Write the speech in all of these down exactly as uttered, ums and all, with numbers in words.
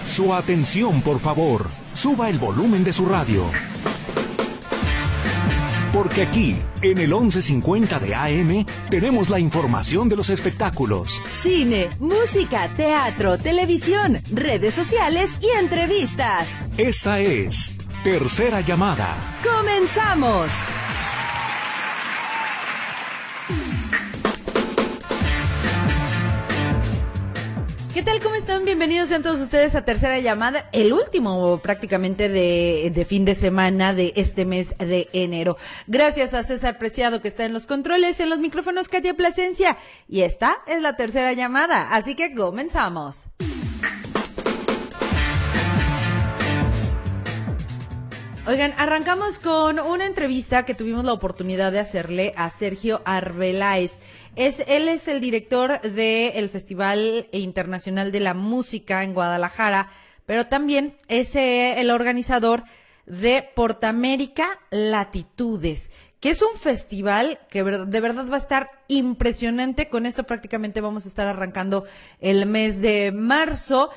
Su atención, por favor. Suba el volumen de su radio. Porque aquí, en el once cincuenta de A M, tenemos la información de los espectáculos. Cine, música, teatro, televisión, redes sociales y entrevistas. Esta es Tercera Llamada. ¡Comenzamos! ¿Qué tal? ¿Cómo están? Bienvenidos sean todos ustedes a Tercera Llamada, el último prácticamente de, de fin de semana de este mes de enero. Gracias a César Preciado que está en los controles, en los micrófonos Katia Plasencia. Y esta es la Tercera Llamada, así que comenzamos. Oigan, arrancamos con una entrevista que tuvimos la oportunidad de hacerle a Sergio Arbeláez. Es, él es el director del Festival Internacional de la Música en Guadalajara, pero también es eh, el organizador de Portamérica Latitudes, que es un festival que de verdad va a estar impresionante. Con esto prácticamente vamos a estar arrancando el mes de marzo.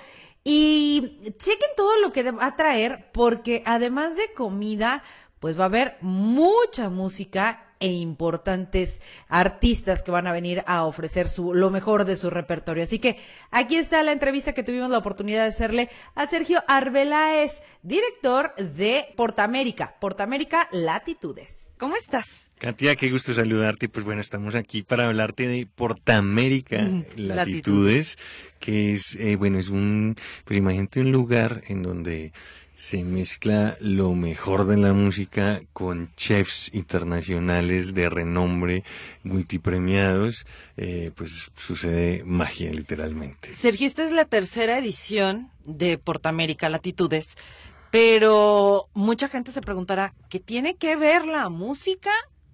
Y chequen todo lo que va a traer, porque además de comida, pues va a haber mucha música e importantes artistas que van a venir a ofrecer su, lo mejor de su repertorio. Así que aquí está la entrevista que tuvimos la oportunidad de hacerle a Sergio Arbeláez, director de Portamérica, Portamérica Latitudes. ¿Cómo estás? Katia, qué gusto saludarte. Pues bueno, estamos aquí para hablarte de Portamérica mm, Latitudes, Latitudes, que es, eh, bueno, es un, pues imagínate un lugar en donde se mezcla lo mejor de la música con chefs internacionales de renombre, multipremiados, eh, pues sucede magia literalmente. Sergio, esta es la tercera edición de Portamérica Latitudes, pero mucha gente se preguntará, ¿qué tiene que ver la música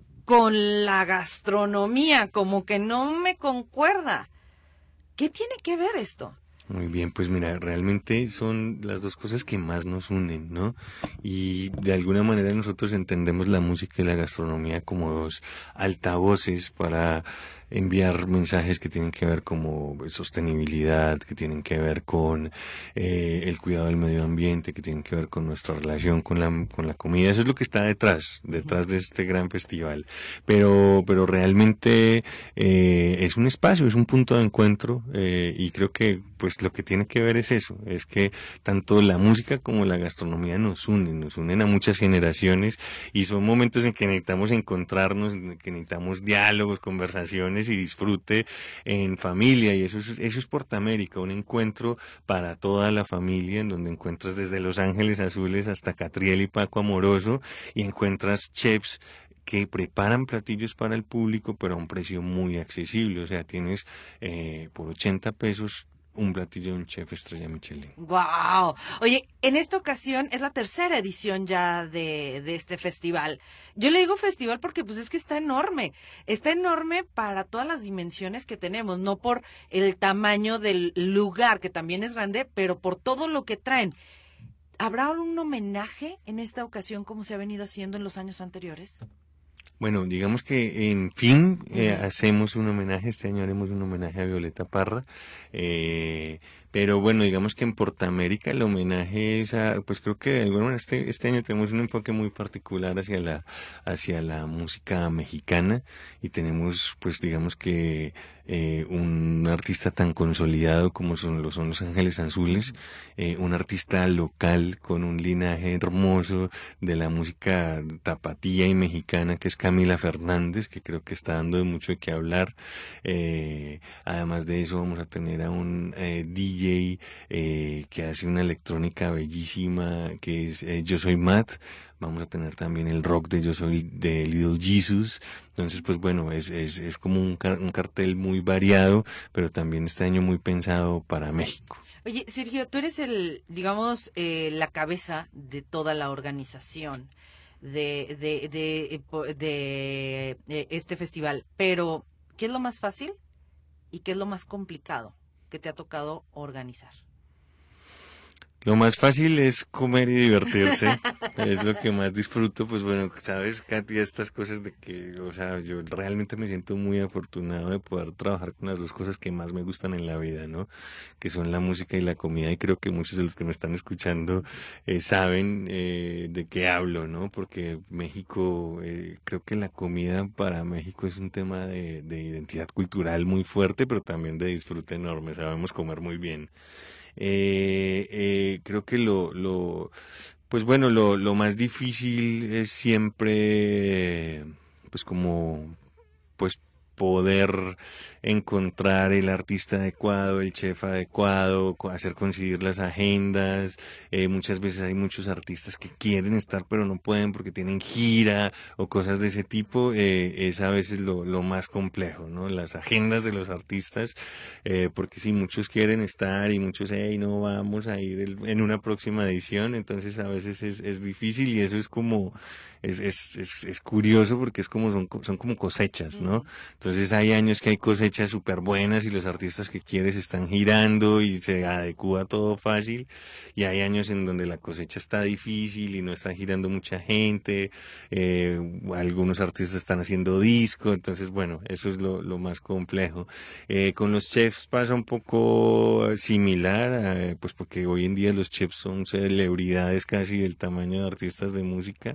con la gastronomía? Como que no me concuerda. ¿Qué tiene que ver esto? Muy bien, pues mira, realmente son las dos cosas que más nos unen, ¿no? Y de alguna manera nosotros entendemos la música y la gastronomía como dos altavoces para enviar mensajes que tienen que ver como sostenibilidad, que tienen que ver con eh, el cuidado del medio ambiente, que tienen que ver con nuestra relación con la con la comida. Eso es lo que está detrás, detrás de este gran festival. Pero pero realmente eh, es un espacio, es un punto de encuentro eh, y creo que pues lo que tiene que ver es eso, es que tanto la música como la gastronomía nos unen, nos unen a muchas generaciones y son momentos en que necesitamos encontrarnos, en que necesitamos diálogos, conversaciones y disfrute en familia, y eso es, eso es Portamérica, un encuentro para toda la familia en donde encuentras desde Los Ángeles Azules hasta Catriel y Paco Amoroso y encuentras chefs que preparan platillos para el público pero a un precio muy accesible, o sea, tienes eh, por ochenta pesos un platillo de un chef estrella Michelin. ¡Wow! Oye, en esta ocasión es la tercera edición ya de, de este festival. Yo le digo festival porque pues es que está enorme. Está enorme para todas las dimensiones que tenemos, no por el tamaño del lugar, que también es grande, pero por todo lo que traen. ¿Habrá un homenaje en esta ocasión como se ha venido haciendo en los años anteriores? Bueno, digamos que en fin eh, hacemos un homenaje, este año haremos un homenaje a Violeta Parra, eh, pero bueno, digamos que en Portamérica el homenaje es a, pues creo que de alguna manera este, este año tenemos un enfoque muy particular hacia la, hacia la música mexicana y tenemos pues digamos que eh, un artista tan consolidado como son, lo son Los Ángeles Azules, eh, un artista local con un linaje hermoso de la música tapatía y mexicana que es Camila Fernández, que creo que está dando de mucho de qué hablar. Eh, además de eso vamos a tener a un eh, D J eh, que hace una electrónica bellísima que es eh, Yo Soy Matt. Vamos a tener también el rock de Yo Soy de Little Jesus. Entonces, pues bueno, es, es, es como un, car- un cartel muy variado, pero también este año muy pensado para México. Oye, Sergio, tú eres el, digamos, eh, la cabeza de toda la organización de, de, de, de, de, de este festival, pero ¿qué es lo más fácil y qué es lo más complicado que te ha tocado organizar? Lo más fácil es comer y divertirse, es lo que más disfruto, pues bueno, sabes, Katia, estas cosas de que, o sea, yo realmente me siento muy afortunado de poder trabajar con las dos cosas que más me gustan en la vida, ¿no? Que son la música y la comida, y creo que muchos de los que me están escuchando eh, saben eh, de qué hablo, ¿no? Porque México, eh, creo que la comida para México es un tema de, de identidad cultural muy fuerte, pero también de disfrute enorme, sabemos comer muy bien. Eh, eh, creo que lo, lo, pues bueno, lo, lo más difícil es siempre, pues como, pues poder encontrar el artista adecuado, el chef adecuado, co- hacer coincidir las agendas. Eh, muchas veces hay muchos artistas que quieren estar pero no pueden porque tienen gira o cosas de ese tipo. Eh, es a veces lo, lo más complejo, ¿no? Las agendas de los artistas, eh, porque si muchos quieren estar y muchos, hey, no vamos a ir el- en una próxima edición, entonces a veces es, es difícil y eso es como, es, es, es, es curioso porque es como son, co- son como cosechas, ¿no? Entonces hay años que hay cosechas súper buenas y los artistas que quieres están girando y se adecúa todo fácil, y hay años en donde la cosecha está difícil y no está girando mucha gente, eh, algunos artistas están haciendo disco, entonces bueno, eso es lo, lo más complejo. Eh, con los chefs pasa un poco similar, eh, pues porque hoy en día los chefs son celebridades casi del tamaño de artistas de música.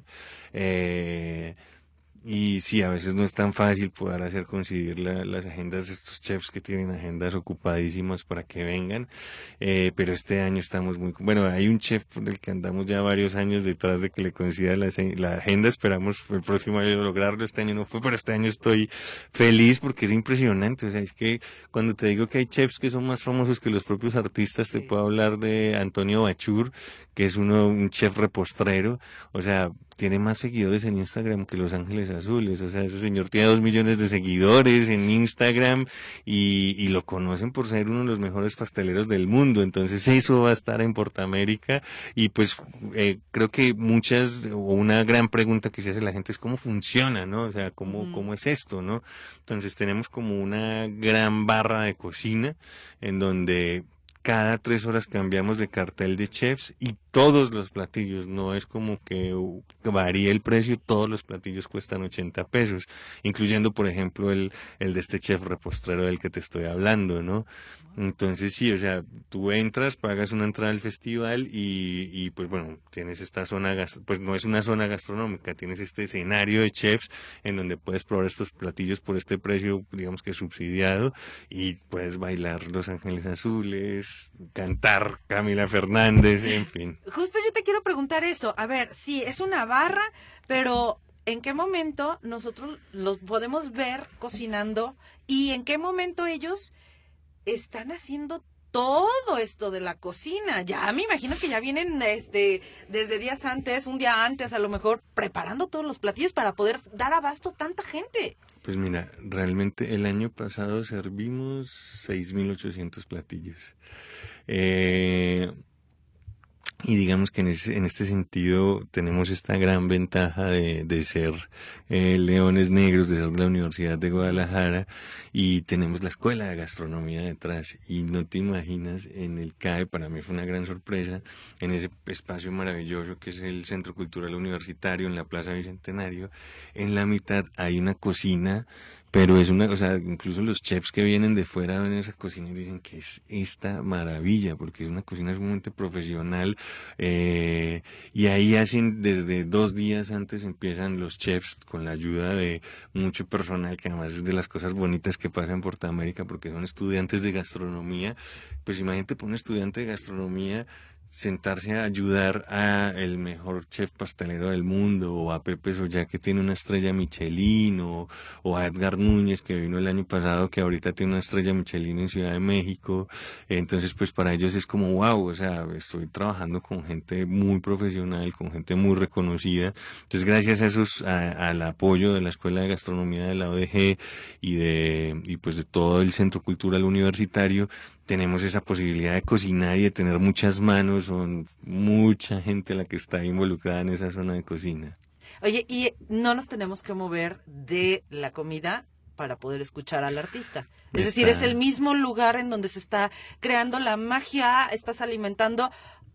Eh, y sí, a veces no es tan fácil poder hacer coincidir la- las agendas de estos chefs que tienen agendas ocupadísimas para que vengan. Eh, pero este año estamos muy... Bueno, hay un chef por el que andamos ya varios años detrás de que le coincida la, se- la agenda. Esperamos el próximo año lograrlo. Este año no fue, pero este año estoy feliz porque es impresionante. O sea, es que cuando te digo que hay chefs que son más famosos que los propios artistas, te Sí. puedo hablar de Antonio Bachur, que es uno, un chef repostrero. O sea, tiene más seguidores en Instagram que Los Ángeles Azules. O sea, ese señor tiene dos millones de seguidores en Instagram y, y lo conocen por ser uno de los mejores pasteleros del mundo. Entonces eso va a estar en Portamérica y pues eh, creo que muchas o una gran pregunta que se hace la gente es cómo funciona, ¿no? O sea, cómo, Ujú. cómo es esto, ¿no? Entonces tenemos como una gran barra de cocina en donde cada tres horas cambiamos de cartel de chefs y todos los platillos, no es como que uh, varíe el precio, todos los platillos cuestan ochenta pesos, incluyendo por ejemplo el, el de este chef repostrero del que te estoy hablando, ¿no? Entonces sí, o sea, tú entras, pagas una entrada al festival y, y pues bueno, tienes esta zona, gas- pues no es una zona gastronómica, tienes este escenario de chefs en donde puedes probar estos platillos por este precio, digamos que subsidiado, y puedes bailar Los Ángeles Azules, cantar Camila Fernández, en fin. Justo yo te quiero preguntar eso. A ver, sí, es una barra, pero ¿en qué momento nosotros los podemos ver cocinando y en qué momento ellos están haciendo todo esto de la cocina? Ya me imagino que ya vienen desde, desde días antes, un día antes a lo mejor, preparando todos los platillos para poder dar abasto a tanta gente. Pues mira, realmente el año pasado servimos seis mil ochocientos platillos. Eh, Y digamos que en, ese, en este sentido tenemos esta gran ventaja de, de ser eh, leones negros, de ser de la Universidad de Guadalajara, y tenemos la Escuela de Gastronomía detrás. Y no te imaginas, en el C A E, para mí fue una gran sorpresa, en ese espacio maravilloso que es el Centro Cultural Universitario, en la Plaza Bicentenario, en la mitad hay una cocina, pero es una, o sea, incluso los chefs que vienen de fuera ven esa cocina y dicen que es esta maravilla, porque es una cocina sumamente profesional, eh, y ahí hacen, desde dos días antes empiezan los chefs con la ayuda de mucho personal, que además es de las cosas bonitas que pasa en Portamérica, porque son estudiantes de gastronomía. Pues imagínate por un estudiante de gastronomía sentarse a ayudar a el mejor chef pastelero del mundo, o a Pepe Soya, que tiene una estrella Michelin, o, o a Edgar Núñez, que vino el año pasado, que ahorita tiene una estrella Michelin en Ciudad de México. Entonces pues para ellos es como wow, o sea, estoy trabajando con gente muy profesional, con gente muy reconocida. Entonces gracias a esos, a- al apoyo de la Escuela de Gastronomía de la O D G y de, y pues de todo el Centro Cultural Universitario, tenemos esa posibilidad de cocinar y de tener muchas manos, son mucha gente la que está involucrada en esa zona de cocina. Oye, y no nos tenemos que mover de la comida para poder escuchar al artista. Es decir, Está- es el mismo lugar en donde se está creando la magia, estás alimentando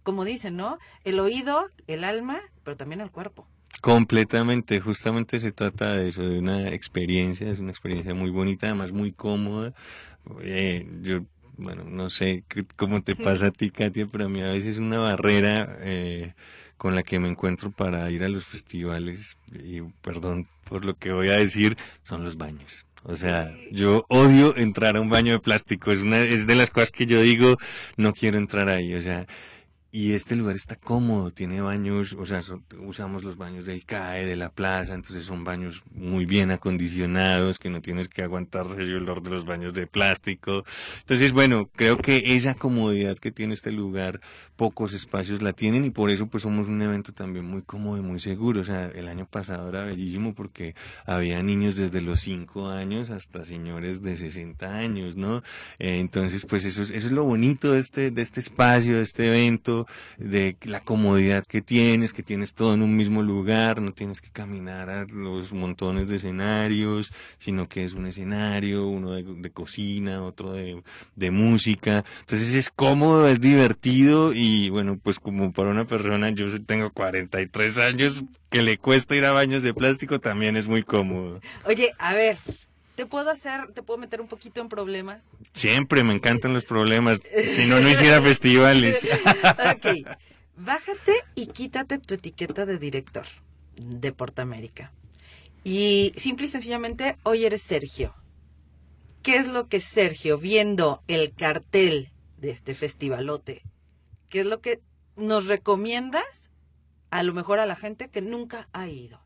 como dicen, ¿no? El oído, el alma, pero también el cuerpo. Completamente, justamente se trata de eso, de una experiencia, es una experiencia muy bonita, además muy cómoda. Eh, yo, bueno, no sé qué- cómo te pasa a ti, Katia, pero a mí a veces una barrera eh, con la que me encuentro para ir a los festivales, y perdón por lo que voy a decir, son los baños. O sea, yo odio entrar a un baño de plástico, es una, es de las cosas que yo digo, no quiero entrar ahí, o sea, y este lugar está cómodo, tiene baños, o sea, son- usamos los baños del C A E, de la plaza, entonces son baños muy bien acondicionados, que no tienes que aguantarse el olor de los baños de plástico. Entonces, bueno, creo que esa comodidad que tiene este lugar, pocos espacios la tienen y por eso pues somos un evento también muy cómodo y muy seguro. O sea, el año pasado era bellísimo porque había niños desde los cinco años hasta señores de sesenta años, ¿no? Eh, entonces, pues eso es, eso es lo bonito de este, de este espacio, de este evento, de la comodidad que tienes, que tienes todo en un mismo lugar, no tienes que caminar a los montones de escenarios, sino que es un escenario, uno de, de cocina, otro de, de música. Entonces es cómodo, es divertido y bueno, pues como para una persona, yo tengo cuarenta y tres años, que le cuesta ir a baños de plástico, también es muy cómodo. Oye, a ver, ¿te puedo hacer, te puedo meter un poquito en problemas? Siempre me encantan los problemas, si no, no hiciera festivales. Ok, bájate y quítate tu etiqueta de director de Portamérica. Y simple y sencillamente, hoy eres Sergio. ¿Qué es lo que Sergio, viendo el cartel de este festivalote, qué es lo que nos recomiendas a lo mejor a la gente que nunca ha ido?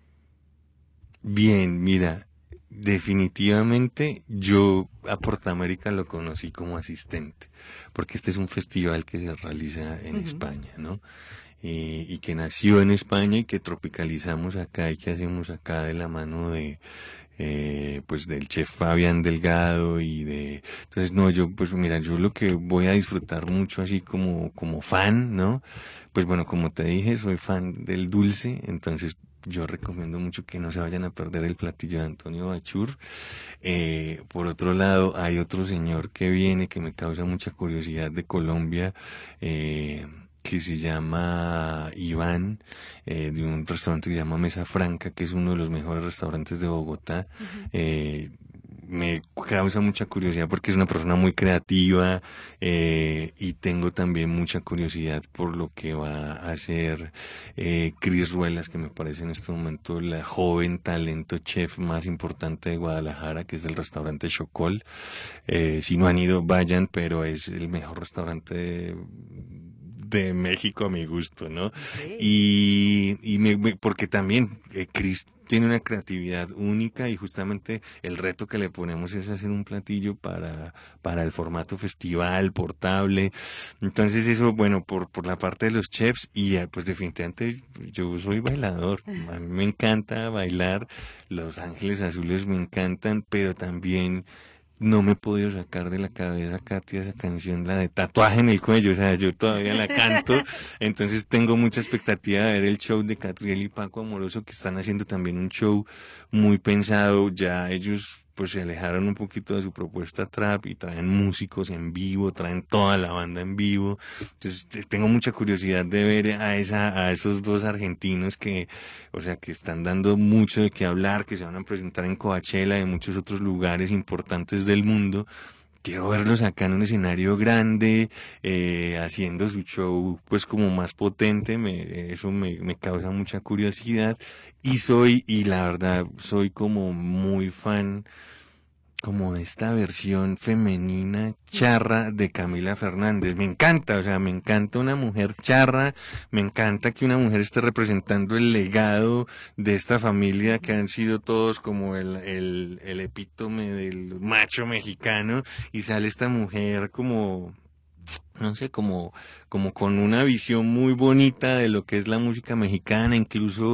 Bien, mira, definitivamente yo a Portamérica lo conocí como asistente, porque este es un festival que se realiza en Ujú. España, ¿no? Eh, y que nació en España y que tropicalizamos acá y que hacemos acá de la mano de, eh, pues del chef Fabián Delgado y de, entonces no, yo pues mira, yo lo que voy a disfrutar mucho así como, como fan, ¿no? Pues bueno, como te dije, soy fan del dulce, entonces yo recomiendo mucho que no se vayan a perder el platillo de Antonio Bachur. Eh, por otro lado, hay otro señor que viene que me causa mucha curiosidad de Colombia, eh, que se llama Iván, eh, de un restaurante que se llama Mesa Franca, que es uno de los mejores restaurantes de Bogotá. Ujú. Eh, me causa mucha curiosidad porque es una persona muy creativa, eh, y tengo también mucha curiosidad por lo que va a hacer eh, Cris Ruelas, que me parece en este momento la joven talento chef más importante de Guadalajara, que es del restaurante Chocol. Eh, si no han ido, vayan, pero es el mejor restaurante de, de México a mi gusto, ¿no? Ok. Y, y me, me- porque también eh, Chris tiene una creatividad única y justamente el reto que le ponemos es hacer un platillo para, para el formato festival, portable. Entonces eso, bueno, por, por la parte de los chefs y eh, pues definitivamente yo soy bailador. A mí me encanta bailar, Los Ángeles Azules me encantan, pero también no me he podido sacar de la cabeza, Katia, esa canción, la de Tatuaje en el Cuello, o sea, yo todavía la canto, entonces tengo mucha expectativa de ver el show de Catriel y Paco Amoroso, que están haciendo también un show muy pensado, ya ellos pues se alejaron un poquito de su propuesta trap y traen músicos en vivo, traen toda la banda en vivo, entonces te- tengo mucha curiosidad de ver a esa, a esos dos argentinos que, o sea, que están dando mucho de qué hablar, que se van a presentar en Coachella y en muchos otros lugares importantes del mundo. Quiero verlos acá en un escenario grande, eh, haciendo su show pues como más potente, me, eso me, me causa mucha curiosidad y soy, y la verdad, soy como muy fan como de esta versión femenina charra de Camila Fernández. Me encanta, o sea, me encanta una mujer charra, me encanta que una mujer esté representando el legado de esta familia que han sido todos como el, el, el epítome del macho mexicano y sale esta mujer como no sé, como, como con una visión muy bonita de lo que es la música mexicana, incluso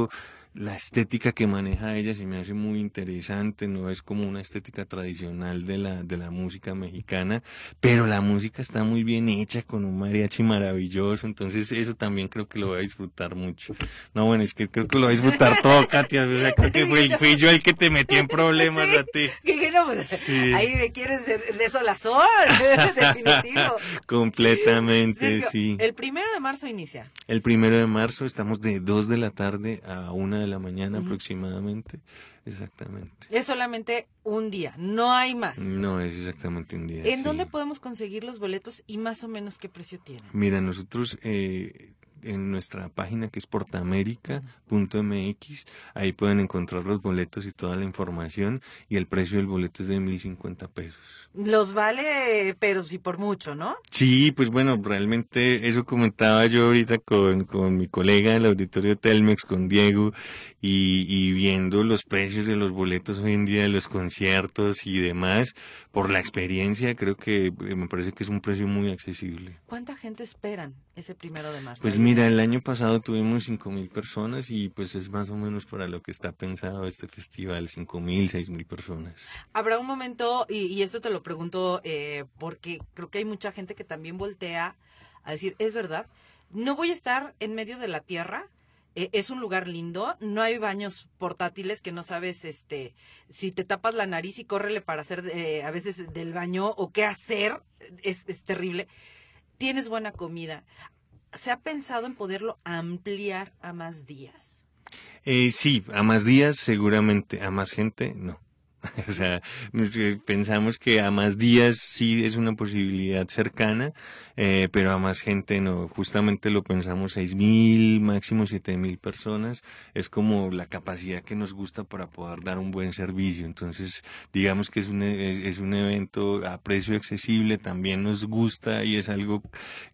la estética que maneja ella se me hace muy interesante, no es como una estética tradicional de la, de la música mexicana, pero la música está muy bien hecha con un mariachi maravilloso, entonces eso también creo que lo voy a disfrutar mucho. No, bueno, es que creo que lo voy a disfrutar todo, Katia, o sea, creo que fui, fui yo el que te metí en problemas sí, a ti. Que, que no, pues, sí. Ahí me quieres de, de sol a sol, definitivo. Completamente, Sergio, sí. El primero de marzo inicia. El primero de marzo estamos de dos de la tarde a una de la mañana uh-huh. aproximadamente, exactamente. Es solamente un día, no hay más. No, es exactamente un día. ¿En sí. dónde podemos conseguir los boletos y más o menos qué precio tienen? Mira, nosotros eh, en nuestra página que es portamérica punto m x, ahí pueden encontrar los boletos y toda la información, y el precio del boleto es de mil cincuenta pesos. Los vale, pero sí por mucho, ¿no? Sí, pues bueno, realmente eso comentaba yo ahorita con, con mi colega del auditorio Telmex, con Diego, y, y viendo los precios de los boletos hoy en día de los conciertos y demás, por la experiencia, creo que me parece que es un precio muy accesible. ¿Cuánta gente esperan ese primero de marzo? Pues mira, el año pasado tuvimos cinco mil personas y pues es más o menos para lo que está pensado este festival, cinco mil, seis mil personas. Habrá un momento, y, y esto te lo pregunto eh, porque creo que hay mucha gente que también voltea a decir, es verdad, no voy a estar en medio de la tierra, eh, es un lugar lindo, no hay baños portátiles que no sabes este si te tapas la nariz y córrele para hacer eh, a veces del baño o qué hacer, es, es terrible. Tienes buena comida. ¿Se ha pensado en poderlo ampliar a más días? Eh, sí, a más días seguramente, a más gente no. O sea, pensamos que a más días sí es una posibilidad cercana, eh, pero a más gente no. Justamente lo pensamos seis mil, máximo siete mil personas. Es como la capacidad que nos gusta para poder dar un buen servicio. Entonces, digamos que es un, es un evento a precio accesible, también nos gusta y es algo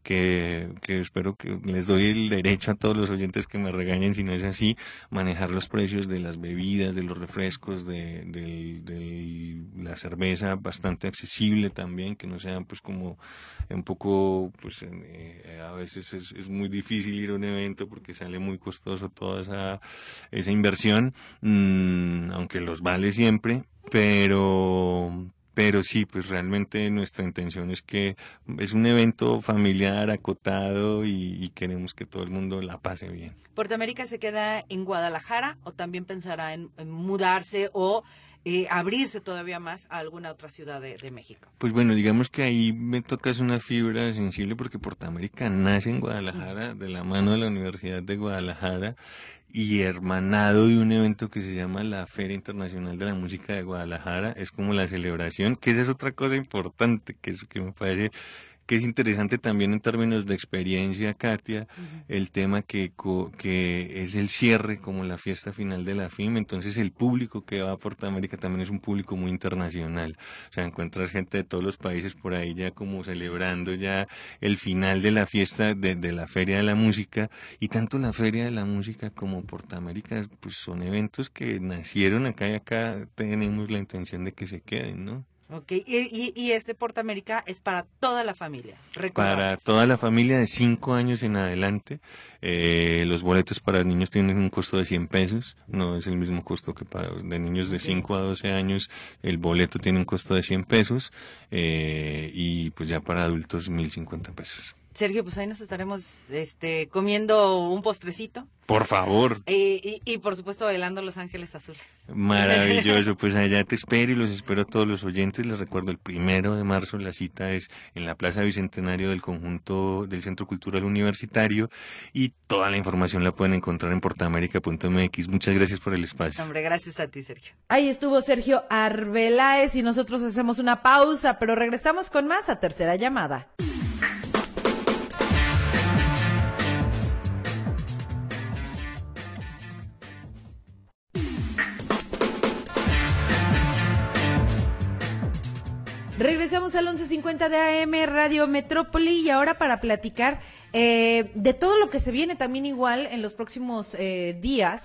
que, que espero que les doy el derecho a todos los oyentes que me regañen si no es así, manejar los precios de las bebidas, de los refrescos, de, del de la cerveza bastante accesible también, que no sean pues como un poco, pues eh, a veces es, es muy difícil ir a un evento porque sale muy costoso toda esa, esa inversión, mmm, aunque los vale siempre, pero... Pero sí, pues realmente nuestra intención es que es un evento familiar, acotado y, y queremos que todo el mundo la pase bien. ¿Portamérica se queda en Guadalajara o también pensará en, en mudarse o eh, abrirse todavía más a alguna otra ciudad de, de México? Pues bueno, digamos que ahí me tocas una fibra sensible porque Portamérica nace en Guadalajara, de la mano de la Universidad de Guadalajara, y hermanado de un evento que se llama la Feria Internacional de la Música de Guadalajara. Es como la celebración, que esa es otra cosa importante, que es que me parece que es interesante también en términos de experiencia, Katia, uh-huh. el tema que, que es el cierre, como la fiesta final de la F I M, entonces el público que va a Portamérica también es un público muy internacional, o sea, encuentras gente de todos los países por ahí ya como celebrando ya el final de la fiesta de, de la Feria de la Música, y tanto la Feria de la Música como Portamérica, pues son eventos que nacieron acá y acá tenemos la intención de que se queden, ¿no? Ok, y, y, y este Portamérica es para toda la familia, recordar. Para toda la familia de cinco años en adelante. Eh, los boletos para niños tienen un costo de cien pesos, no es el mismo costo que para de niños de cinco a doce años, el boleto tiene un costo de cien pesos, eh, y pues ya para adultos mil cincuenta pesos. Sergio, pues ahí nos estaremos este, comiendo un postrecito. Por favor. Eh, y, y por supuesto bailando Los Ángeles Azules. Maravilloso, pues allá te espero y los espero a todos los oyentes. Les recuerdo, el primero de marzo la cita es en la Plaza Bicentenario del conjunto del Centro Cultural Universitario, y toda la información la pueden encontrar en portamérica punto m x. Muchas gracias por el espacio. Hombre, gracias a ti, Sergio. Ahí estuvo Sergio Arbeláez y nosotros hacemos una pausa, pero regresamos con más a Tercera Llamada. Regresamos al once cincuenta de A M Radio Metrópoli, y ahora para platicar eh, de todo lo que se viene también igual en los próximos eh, días.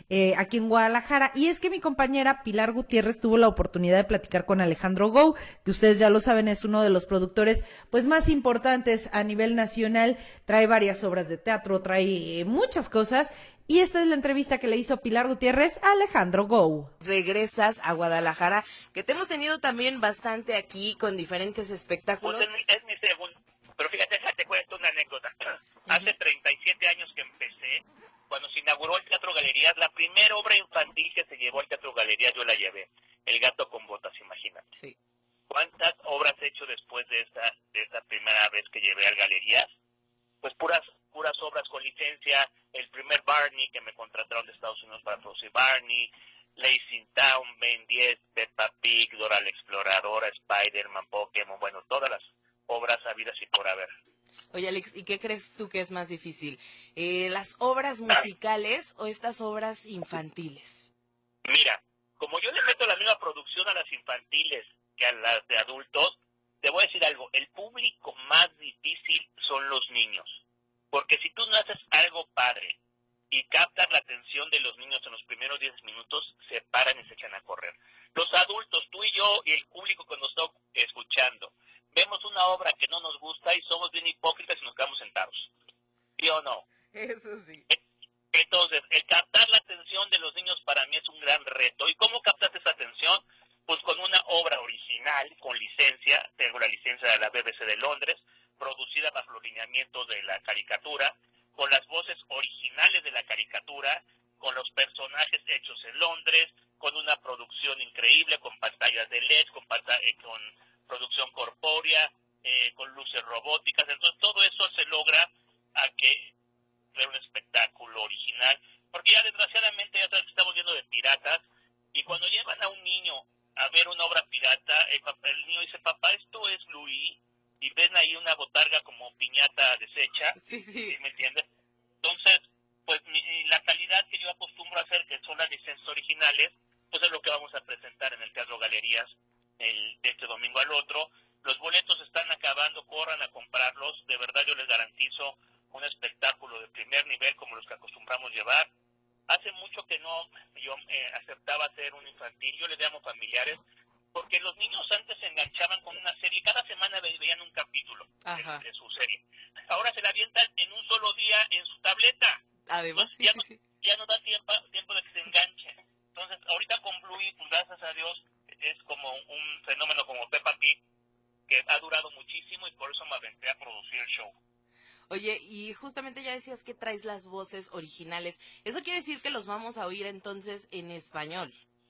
eh, aquí en Guadalajara. Y es que mi compañera Pilar Gutiérrez tuvo la oportunidad de platicar con Alejandro Gou, que ustedes ya lo saben, es uno de los productores pues más importantes a nivel nacional. Trae varias obras de teatro, trae eh, muchas cosas. Y esta es la entrevista que le hizo Pilar Gutiérrez a Alejandro Gou. Regresas a Guadalajara, que te hemos tenido también bastante aquí con diferentes espectáculos. Pues es, mi, es mi segundo, pero fíjate, te cuento una anécdota. Hace treinta y siete años que empecé, cuando se inauguró el Teatro Galerías, la primera obra infantil que se llevó al Teatro Galerías yo la llevé, El gato con botas, imagínate. Sí. ¿Cuántas obras he hecho después de esa, de esa primera vez que llevé al Galerías? Pues puras puras obras con licencia, el primer Barney que me contrataron de Estados Unidos para producir Barney, Lazy Town, Ben diez, Peppa Pig, Dora la Exploradora, Spider-Man, Pokémon, bueno, todas las obras habidas y por haber. Oye, Alex, ¿y qué crees tú que es más difícil? Eh, ¿Las obras musicales o estas obras infantiles? Mira, como yo le meto la misma producción a las infantiles que a las de adultos, te voy a decir algo, el público más difícil son los niños. Porque si tú no haces algo padre y captas la atención de los niños en los primeros diez minutos, se paran y se echan a correr. Los adultos, tú y yo y el público que nos está escuchando, vemos una obra que no nos gusta y somos bien hipócritas y nos quedamos sentados. ¿Sí o no? Eso sí. Entonces, el captar la atención de los niños para mí es un gran reto. ¿Y cómo captas esa atención? Pues con una obra original, con licencia, tengo la licencia de la B B C de Londres, producida bajo los lineamientos de la caricatura, con las voces originales de la caricatura, con los personajes hechos en Londres, con una producción increíble, con pantallas de L E D, con, panta- eh, con producción corpórea, eh, con luces robóticas. Entonces todo eso se logra a que sea un espectáculo original, porque ya desgraciadamente ya sabes que estamos viendo de piratas, y cuando llevan a un niño a ver una obra pirata, el, papá, el niño dice, papá, esto es Louis, y ven ahí una botarga como piñata deshecha, Sí, sí. ¿sí me entiendes? Entonces, pues mi, la calidad que yo acostumbro a hacer, que son las licencias originales, pues es lo que vamos a presentar en el Teatro Galerías el, de este domingo al otro. Los boletos están acabando, corran a comprarlos, de verdad yo les garantizo un espectáculo de primer nivel como los que acostumbramos llevar. Hace mucho que no yo eh, aceptaba hacer un infantil, yo les llamo familiares, porque los niños antes se enganchaban con una serie, cada semana veían un capítulo de, de su serie. Ahora se la avientan en un solo día en su tableta. Además, Entonces, sí, ya, sí, no, sí. ya no da tiempo, tiempo de que se enganchen. Entonces, ahorita con Bluey, pues gracias a Dios, es como un fenómeno como Peppa Pig, que ha durado muchísimo y por eso me aventé a producir el show. Oye, y justamente ya decías que traes las voces originales. ¿Eso quiere decir que los vamos a oír entonces en español?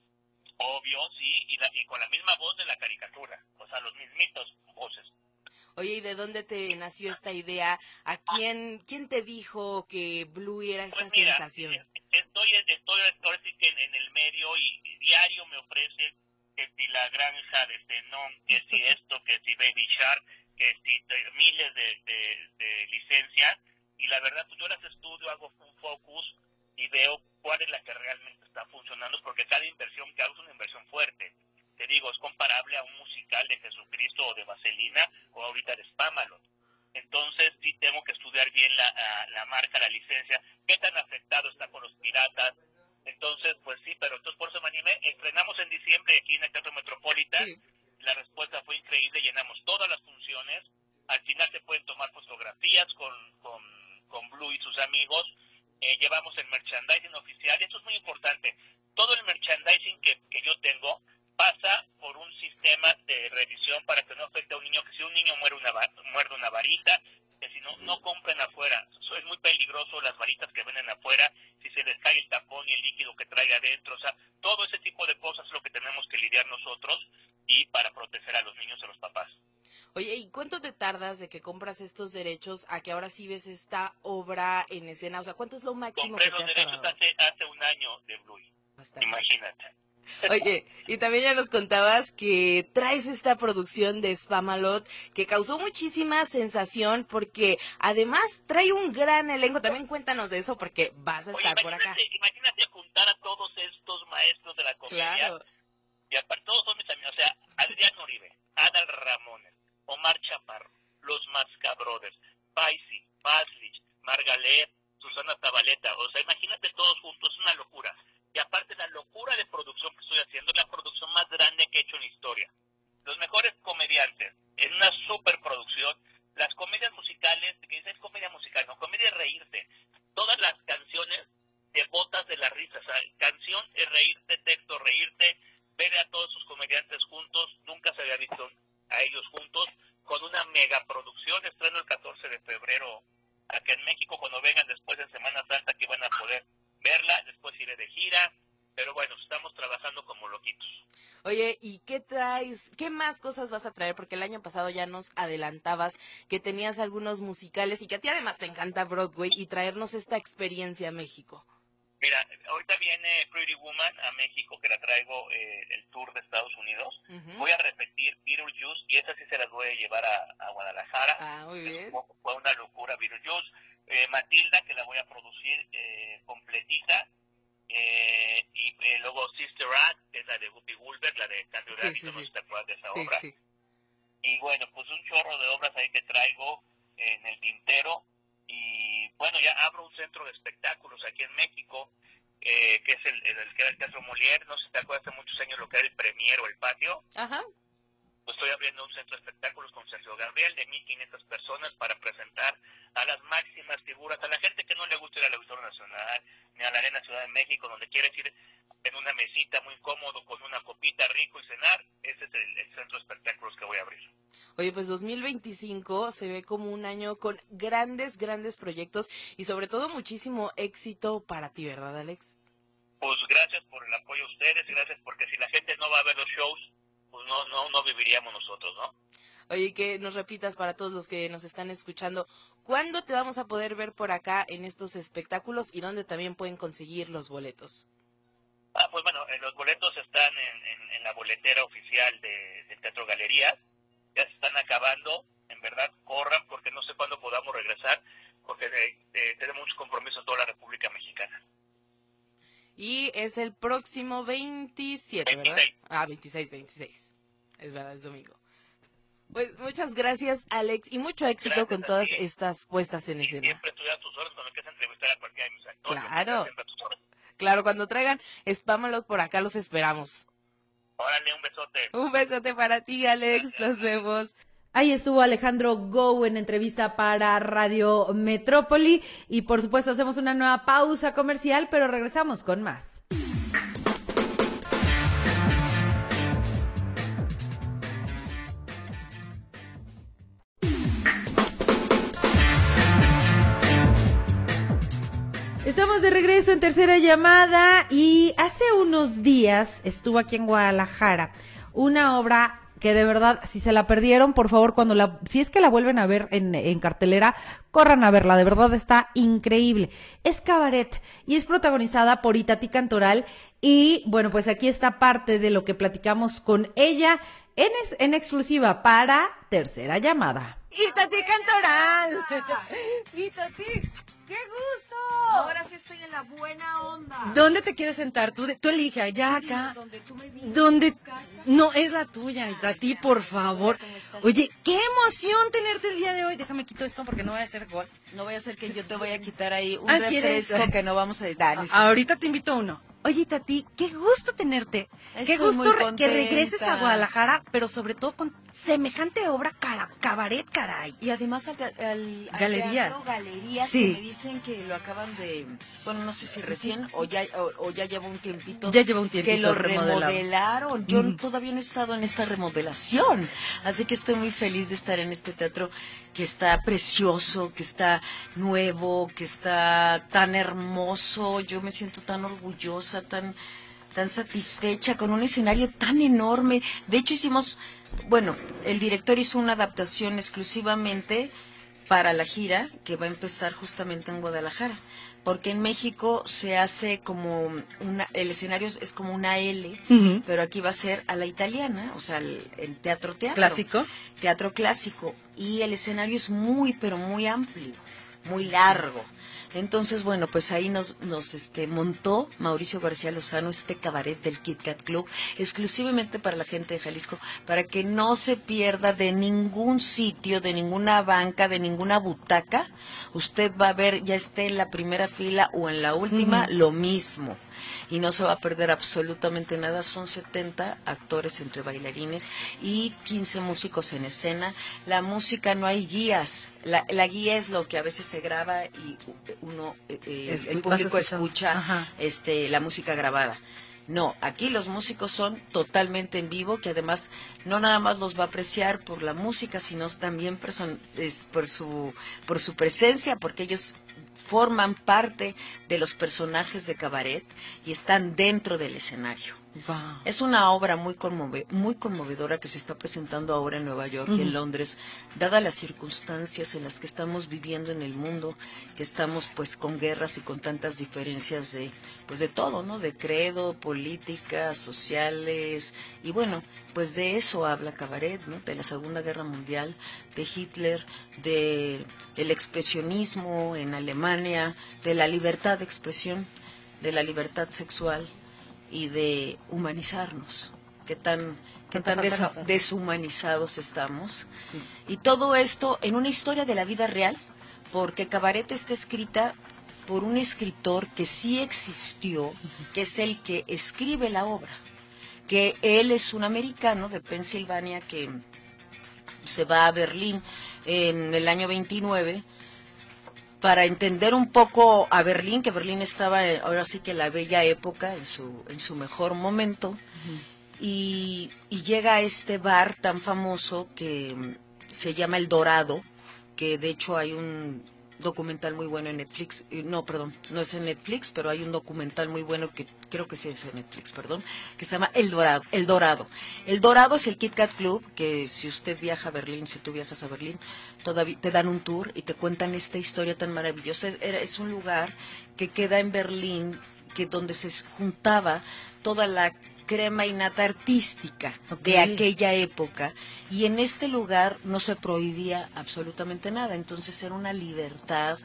Obvio, sí, y, la, y con la misma voz de la caricatura, o sea, los mismitos voces. Oye, ¿y de dónde te nació esta idea? ¿A quién quién te dijo que Bluey era esta Pues mira, sensación? Estoy, estoy, estoy que en, en el medio y, y diario me ofrece que si la granja de Zenón, que si esto, que si Baby Shark, que si te, miles de, de, de licencias, y la verdad pues yo las estudio, hago un focus y veo cuál es la que realmente está funcionando, porque cada inversión que hago es una inversión fuerte. Te digo, es comparable a un musical de Jesucristo o de Vaselina o ahorita de Spamalot. Entonces sí tengo que estudiar bien la, a, la marca, la licencia, qué tan afectado está con los piratas. Entonces, pues sí, pero entonces por eso me animé. Estrenamos en diciembre aquí en el Teatro Metropolitan. Sí. La respuesta fue increíble, llenamos todas las funciones. Al final se pueden tomar fotografías con, con, con Blue y sus amigos. Eh, llevamos el merchandising oficial. Esto es muy importante. Todo el merchandising que, que yo tengo pasa por un sistema de revisión para que no afecte a un niño, que si un niño muere una, muerde una varita, que si no, no compren afuera. Eso es muy peligroso, las varitas que venden afuera, si se les cae el tapón y el líquido que traiga adentro, o sea, todo ese tipo de cosas es lo que tenemos que lidiar nosotros y para proteger a los niños y a los papás. Oye, ¿y cuánto te tardas de que compras estos derechos a que ahora sí ves esta obra en escena? O sea, ¿cuánto es lo máximo Compré que te los has derechos tardado? hace, hace un año de Bluey, imagínate. Oye, y también ya nos contabas que traes esta producción de Spamalot que causó muchísima sensación porque además trae un gran elenco. También cuéntanos de eso porque vas a Oye, estar por acá. Imagínate juntar a todos estos maestros de la comedia. Claro. Y aparte todos son mis amigos, o sea, Adrián Uribe, Adal Ramones, Omar Chaparro, Los Mascabrothers, Paisi, Paslich, Margalet, Susana Zabaleta. O sea, imagínate todos juntos, es una locura. producción que estoy haciendo es la producción más grande que he hecho en la historia. Los mejores comediantes, en una superproducción. Las comedias musicales, que dicen comedia musical, no, comedia es reírte. Todas las canciones te botas de la risa. O sea, canción es reírte, texto reírte, ver a todos sus comediantes juntos. Nunca se había visto a ellos juntos, con una megaproducción. Estreno el catorce de febrero acá en México. Cuando vengan después en Semana Santa, que van a poder verla. Después iré de gira. Pero bueno, estamos trabajando como loquitos. Oye, ¿y qué traes? ¿Qué más cosas vas a traer? Porque el año pasado ya nos adelantabas que tenías algunos musicales y que a ti además te encanta Broadway y traernos esta experiencia a México. Mira, ahorita viene Pretty Woman a México, que la traigo eh, el tour de Estados Unidos. Uh-huh. Voy a repetir Beetlejuice y esas sí se las voy a llevar a, a Guadalajara. Ah, muy bien. Fue, fue una locura Beetlejuice. Eh, Matilda, que la voy a producir eh, completita. Eh, y eh, luego Sister Act, que es la de Whoopi Goldberg, la de Cambio de sí, Hábito, sí, no sí. sé si te acuerdas de esa sí, obra. Sí. Y bueno, pues un chorro de obras ahí que traigo en el tintero. Y bueno, ya abro un centro de espectáculos aquí en México, eh, que es el, el, el que era el Teatro Molière. No sé si te acuerdas hace muchos años lo que era el Premier o el Patio. Ajá. Pues estoy abriendo un centro de espectáculos con Sergio Gabriel de mil quinientas personas para presentar a las máximas figuras, a la gente que no le gusta ir al Auditorio Nacional, ni a la Arena Ciudad de México, donde quieres ir en una mesita muy cómodo, con una copita rico y cenar. Ese es el, el centro de espectáculos que voy a abrir. Oye, pues dos mil veinticinco se ve como un año con grandes, grandes proyectos y sobre todo muchísimo éxito para ti, ¿verdad, Alex? Pues gracias por el apoyo a ustedes, gracias porque si la gente no va a ver los shows, pues no, no, no viviríamos nosotros, ¿no? Oye, que nos repitas para todos los que nos están escuchando, ¿cuándo te vamos a poder ver por acá en estos espectáculos y dónde también pueden conseguir los boletos? Ah, pues bueno, eh, los boletos están en, en, en la boletera oficial de, del Teatro Galerías, ya se están acabando, en verdad corran porque no sé cuándo podamos regresar, porque eh, eh, tenemos muchos compromisos en toda la República Mexicana. Y es el próximo veintisiete, ¿verdad? Ah, veintiséis, veintiséis. Es verdad, es domingo. Pues muchas gracias, Alex, y mucho éxito Gracias con todas ti. estas puestas en Y escena. siempre estoy a tus horas cuando quieras entrevistar a cualquiera de mis actores. Claro. Siempre a tus horas. Claro, cuando traigan Spámalo por acá los esperamos. Órale, un besote. Un besote para ti, Alex. Nos vemos. Ahí estuvo Alejandro Gou en entrevista para Radio Metrópoli y por supuesto hacemos una nueva pausa comercial, pero regresamos con más. Estamos de regreso en Tercera Llamada y hace unos días estuvo aquí en Guadalajara una obra que de verdad, si se la perdieron, por favor, cuando la, si es que la vuelven a ver en, en cartelera, corran a verla, de verdad está increíble. Es Cabaret y es protagonizada por Itatí Cantoral y bueno, pues aquí está parte de lo que platicamos con ella en, en exclusiva para Tercera Llamada. Itatí Cantoral. Itatí. ¡Qué gusto! Ahora sí estoy en la buena onda. ¿Dónde te quieres sentar? Tú, tú elige, allá, acá. Donde tú me digas. ¿Dónde? No, es la tuya, y a ti, por favor. Oye, qué emoción tenerte el día de hoy. Déjame quito esto porque no voy a hacer gol. No vaya a ser que yo te voy a quitar ahí un Ah, ¿quieres? refresco que no vamos a dar. Ahorita te invito a uno. Oye, Tati, qué gusto tenerte. Estoy qué gusto muy re- que regreses contenta. a Guadalajara, pero sobre todo con semejante obra cara, cabaret, caray. Y además al, al, al Galerías. teatro Galerías, Sí. que me dicen que lo acaban de, bueno, no sé si recién o ya o, o ya lleva un tiempito. Ya lleva un tiempito que lo remodelado. remodelaron. Yo Mm. todavía no he estado en esta remodelación, así que estoy muy feliz de estar en este teatro que está precioso, que está nuevo, que está tan hermoso. Yo me siento tan orgullosa, tan tan satisfecha con un escenario tan enorme. De hecho hicimos, bueno, el director hizo una adaptación exclusivamente para la gira que va a empezar justamente en Guadalajara, porque en México se hace como una, el escenario es como una L, Ujú. pero aquí va a ser a la italiana, o sea, el, el teatro teatro. Clásico. Teatro clásico, y el escenario es muy, pero muy amplio. muy largo. Entonces, bueno, pues ahí nos, nos este, montó Mauricio García Lozano este cabaret del Kit Kat Club, exclusivamente para la gente de Jalisco, para que no se pierda de ningún sitio, de ninguna banca, de ninguna butaca. Usted va a ver, ya esté en la primera fila o en la última, uh-huh. lo mismo. Y no se va a perder absolutamente nada. Son setenta actores entre bailarines y quince músicos en escena. La música, no hay guías. La, la guía es lo que a veces se graba y uno, eh, es, el público escucha Ajá. este la música grabada. No, aquí los músicos son totalmente en vivo, que además no nada más los va a apreciar por la música, sino también person, es, por su por su presencia, porque ellos forman parte de los personajes de cabaret y están dentro del escenario. Wow. Es una obra muy conmove, muy conmovedora que se está presentando ahora en Nueva York uh-huh. y en Londres, dadas las circunstancias en las que estamos viviendo en el mundo, que estamos pues con guerras y con tantas diferencias de pues de todo, ¿no? De credo, políticas, sociales, y bueno, pues de eso habla cabaret, ¿no? De la Segunda Guerra Mundial, de Hitler, de el expresionismo en Alemania, de la libertad de expresión, de la libertad sexual y de humanizarnos, que tan, que tan desa, deshumanizados estamos. Sí. Y todo esto en una historia de la vida real, porque Cabaret está escrita por un escritor que sí existió, uh-huh. que es el que escribe la obra, que él es un americano de Pensilvania que se va a Berlín en el año veintinueve, para entender un poco a Berlín, que Berlín estaba ahora sí que en la bella época, en su en su mejor momento, uh-huh. y, y llega a este bar tan famoso que se llama El Dorado, que de hecho hay un documental muy bueno en Netflix, no, perdón, no es en Netflix, pero hay un documental muy bueno que creo que sí es en Netflix, perdón, que se llama El Dorado. El Dorado, El Dorado es el Kit Kat Club, que si usted viaja a Berlín, si tú viajas a Berlín, todavía te dan un tour y te cuentan esta historia tan maravillosa. Es, es un lugar que queda en Berlín, que donde se juntaba toda la crema innata artística okay. de aquella época, y en este lugar no se prohibía absolutamente nada, entonces era una libertad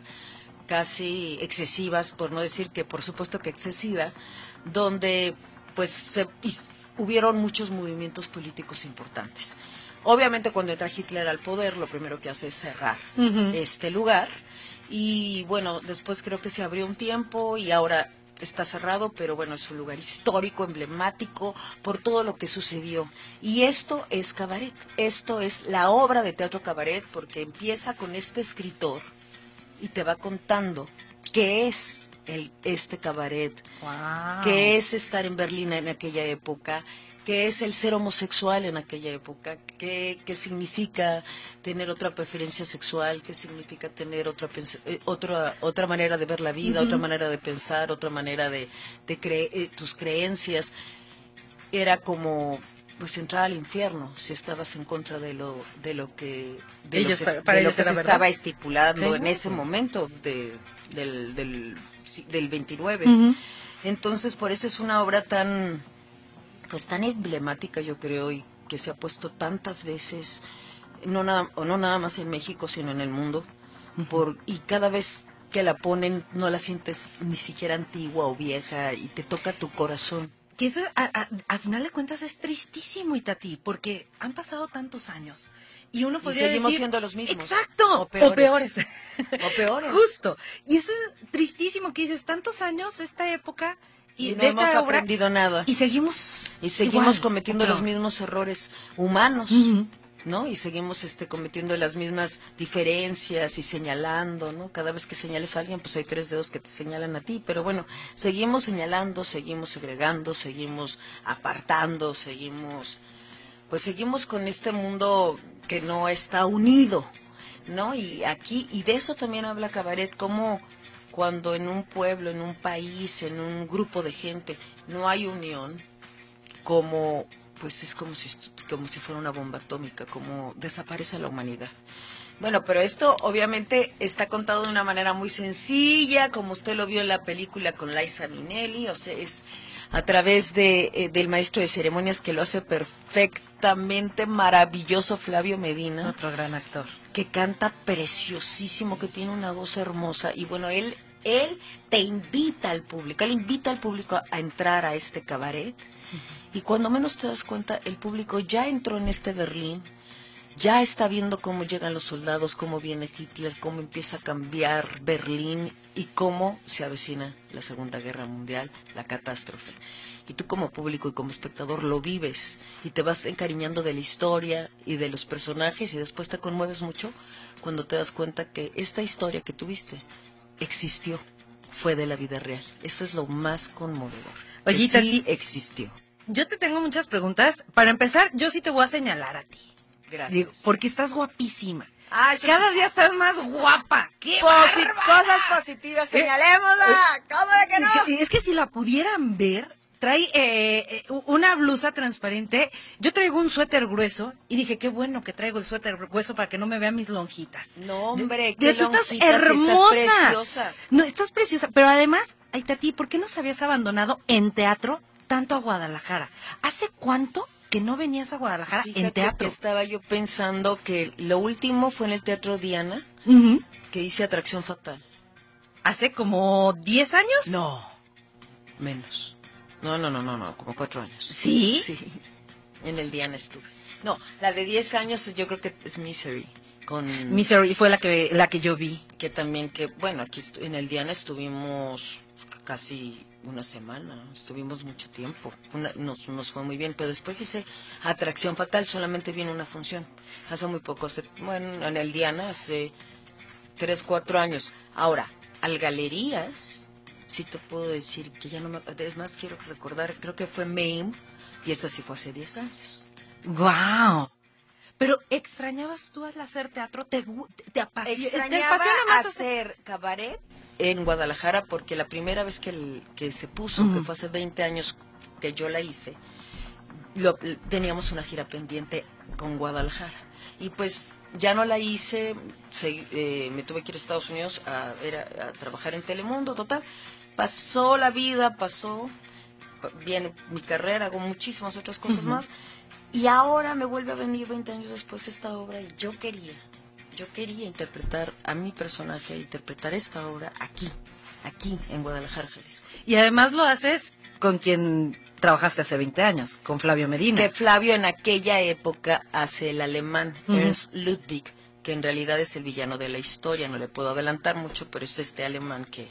casi excesiva, por no decir que por supuesto que excesiva, donde pues se, hubieron muchos movimientos políticos importantes. Obviamente cuando entra Hitler al poder, lo primero que hace es cerrar uh-huh. este lugar, y bueno, después creo que se abrió un tiempo y ahora está cerrado, pero bueno, es un lugar histórico, emblemático, por todo lo que sucedió. Y esto es cabaret, esto es la obra de teatro cabaret, porque empieza con este escritor y te va contando qué es el, este cabaret, wow. qué es estar en Berlín en aquella época, qué es el ser homosexual en aquella época, qué, qué significa tener otra preferencia sexual, qué significa tener otra eh, otra otra manera de ver la vida, uh-huh. otra manera de pensar, otra manera de, de creer, eh, tus creencias. Era como pues entrar al infierno si estabas en contra de lo de lo que de ellos, lo que, para, para de lo que se verdad. Estaba estipulando ¿sí? en ese momento de, del, del, del veintinueve. Uh-huh. Entonces, por eso es una obra tan pues tan emblemática, yo creo, y que se ha puesto tantas veces, no nada, o no nada más en México, sino en el mundo, uh-huh. por y cada vez que la ponen no la sientes ni siquiera antigua o vieja y te toca tu corazón. Que eso, a, a, a final de cuentas, es tristísimo, Itatí, porque han pasado tantos años y uno podría y seguimos decir, siendo los mismos. Exacto, o peores. O peores. O peores. Justo. Y eso es tristísimo, que dices, tantos años, esta época... Y, y no hemos obra, aprendido nada. Y seguimos y seguimos igual, cometiendo los mismos errores humanos, uh-huh. ¿no? Y seguimos este cometiendo las mismas diferencias y señalando, ¿no? Cada vez que señales a alguien, pues hay tres dedos que te señalan a ti, pero bueno, seguimos señalando, seguimos segregando, seguimos apartando, seguimos pues seguimos con este mundo que no está unido, ¿no? Y aquí y de eso también habla Cabaret, como cuando en un pueblo, en un país, en un grupo de gente no hay unión, como pues es como si como si fuera una bomba atómica, como desaparece la humanidad. Bueno, pero esto obviamente está contado de una manera muy sencilla, como usted lo vio en la película con Liza Minnelli, o sea, es a través de eh, del maestro de ceremonias que lo hace perfectamente maravilloso, Flavio Medina. Otro gran actor. que canta preciosísimo, que tiene una voz hermosa. Y bueno, él, él te invita al público, él invita al público a, a entrar a este cabaret. Uh-huh. Y cuando menos te das cuenta, el público ya entró en este Berlín, ya está viendo cómo llegan los soldados, cómo viene Hitler, cómo empieza a cambiar Berlín y cómo se avecina la Segunda Guerra Mundial, la catástrofe. Y tú como público y como espectador lo vives y te vas encariñando de la historia y de los personajes y después te conmueves mucho cuando te das cuenta que esta historia que tuviste existió, fue de la vida real. Eso es lo más conmovedor. Oye, que sí existió. Yo te tengo muchas preguntas. Para empezar, yo sí te voy a señalar a ti. Gracias. Digo, porque estás guapísima. Ah, Cada sí. día estás más guapa. ¡Qué Posi- bárbara! Cosas positivas, señalémosla. Eh, ¿Cómo de que no? Es que, es que si la pudieran ver, trae eh, eh, una blusa transparente. Yo traigo un suéter grueso y dije, qué bueno que traigo el suéter grueso para que no me vean mis lonjitas. No, hombre, Yo- qué tú estás lonjitas, hermosa. estás preciosa. No, estás preciosa. Pero además, ay, Tati, ¿por qué nos habías abandonado en teatro tanto a Guadalajara? ¿Hace cuánto que no venías a Guadalajara Fíjate en teatro? que estaba yo pensando que lo último fue en el Teatro Diana, Ujú. que hice Atracción Fatal. ¿Hace como diez años? No, menos. No, no, no, no, no, como cuatro años. ¿Sí? Sí, en el Diana estuve. No, la de diez años yo creo que es Misery, con... Misery fue la que, la que yo vi. que también, que bueno, aquí estu- en el Diana estuvimos casi una semana, estuvimos mucho tiempo, una- nos, nos fue muy bien, pero después hice Atracción Fatal, solamente vino una función, hace muy poco, hace, bueno, en el Diana hace tres, cuatro años. Ahora, al Galerías, sí te puedo decir que ya no me, es más, quiero recordar, creo que fue Mame, y esta sí fue hace diez años. ¡Guau! Pero ¿extrañabas tú al hacer teatro? ¿Te, gu- te, te apasiona, te Extrañaba apasiona más hacer- hacer cabaret en Guadalajara porque la primera vez que, el- que se puso, Ujú. que fue hace veinte años que yo la hice, lo- teníamos una gira pendiente con Guadalajara. Y pues ya no la hice, se- eh, me tuve que ir a Estados Unidos a, era, a trabajar en Telemundo, total. Pasó la vida, pasó, viene mi carrera, hago muchísimas otras cosas Ujú. más. Y ahora me vuelve a venir veinte años después esta obra y yo quería, yo quería interpretar a mi personaje, interpretar esta obra aquí, aquí en Guadalajara, Jalisco. Y además lo haces con quien trabajaste hace veinte años, con Flavio Medina. Que Flavio en aquella época hace el alemán, Ujú. Ernst Ludwig, que en realidad es el villano de la historia, no le puedo adelantar mucho, pero es este alemán que,